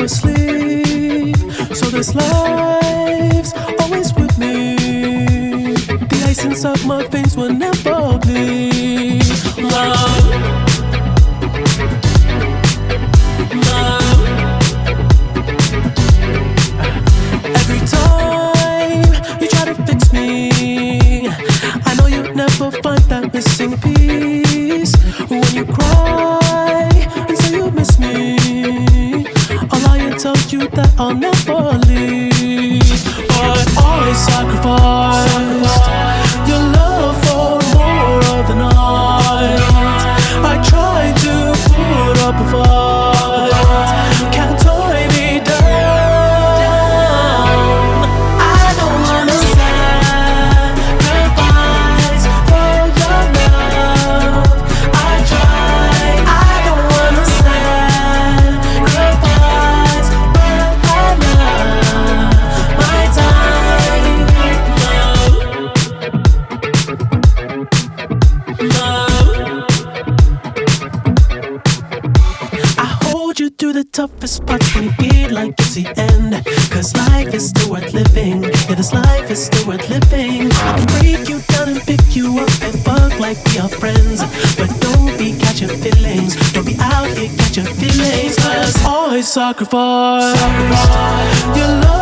never sleep. So this life's always with me. The ice inside my veins will never bleed. Love, love. Every time you try to fix me, I know you'd never find that missing piece. When you cry and say you miss me, I'll lie and tell you that I'll never leave. But I sacrificed your love for more of the night. I tried to put up a fight, can't tie me down. I don't wanna sacrifice for your love. I tried, I don't wanna sacrifice, but I love my time. Love, I hold you through the toughest parts when you feel like it's the end. Cause life is still worth living. Yeah, this life is still worth living. I can break you down and pick you up and fuck like we are friends. But don't be catching feelings. Don't be out here catching feelings. Cause I sacrifice your love